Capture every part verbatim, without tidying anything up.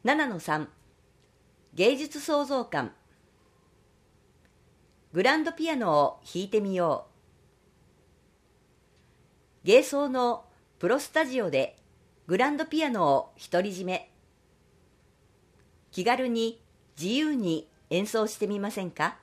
ななのさん 芸術創造館。グランドピアノを弾いてみよう。芸奏のプロスタジオでグランドピアノを独り占め。気軽に自由に演奏してみませんか。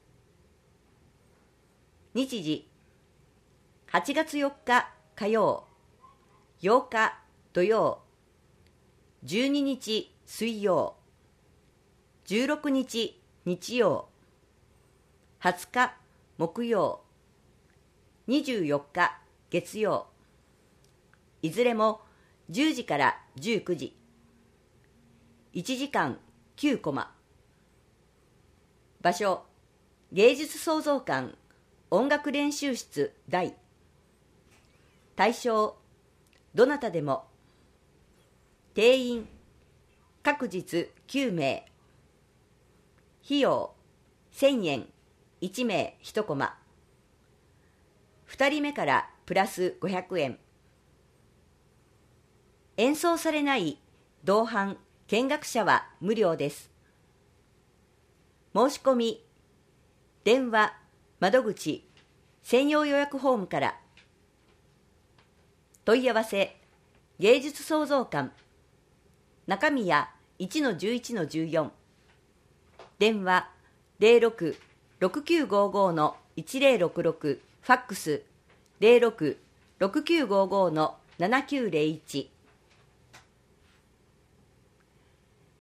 日時はちがつよっか火曜、ようか土曜、じゅうににち水曜、じゅうろくにち日曜、はつか木曜、にじゅうよっか月曜、いずれもじゅうじからじゅうくじ、いちじかんきゅうコマ。場所、芸術創造館音楽練習室大。対象、どなたでも。定員、各日きゅうめい。費用、せんえん、いちめいいちコマ。ふたりめからプラスごひゃくえん。演奏されない同伴・見学者は無料です。申し込み、電話、窓口、専用予約フォームから。問い合わせ、芸術創造館、中宮 いちのじゅういちのじゅうよん、電話 ゼロろく ろくきゅうごご のいちゼロろくろく、ファックス ゼロろく ろくきゅうごご のななきゅうゼロいち。